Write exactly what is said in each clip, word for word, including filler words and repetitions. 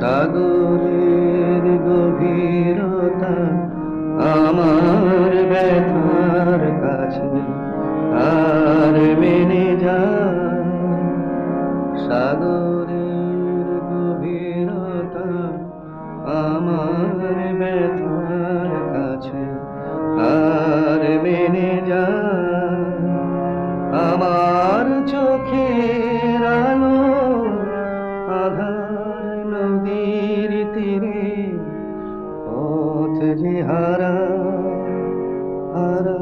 সাগরের গভীরতা আমার ব্যথার কাছে আর মেনে যায়। সাগরের গভীরতা আমার ব্যথার কাছে আর মেনে যায়। আমার চোখের আলো আধার নদীর তীরে পথ যে হারা হারা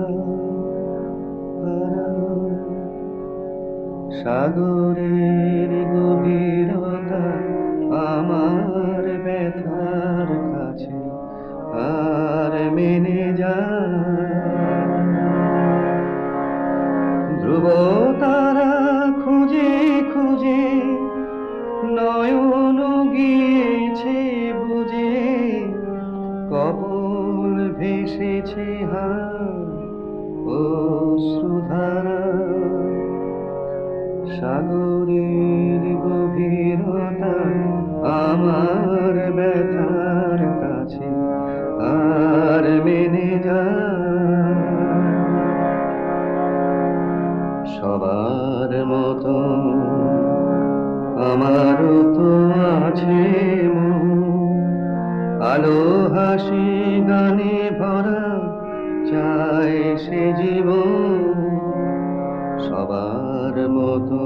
হারা। সাগরের গভীরতা আমার ব্যথার কাছে আর মেনে যায়। ধ্রুব তারা খুঁজে খুঁজে নয়ন গিয়েছে বুঝে, কবর ভেসেছে হায় অশ্রুধারা। সাগরের গভীরতা আমার ব্যথার কাছে আর মেনে যায়। সবার মতো আমারও তো আছে মন, আলো হাসি গানে ভরা চায় সে জীবন। সবার মতো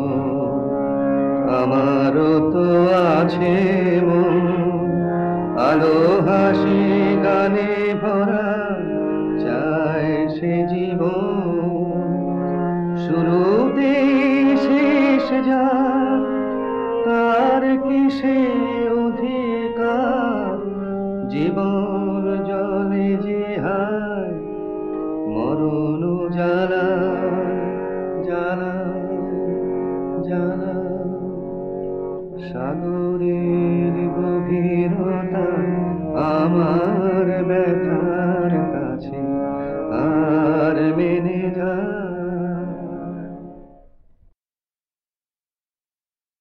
আমারও তো আছে মন, আলো হাসি গানে ভরা চায় সে জীবন। শুরুতে শেষ যা তার কিসে অধিকার, জীবন জলে যে হায় মরণ জ্বালা জ্বালা জ্বালা। সাগরের গভীরতা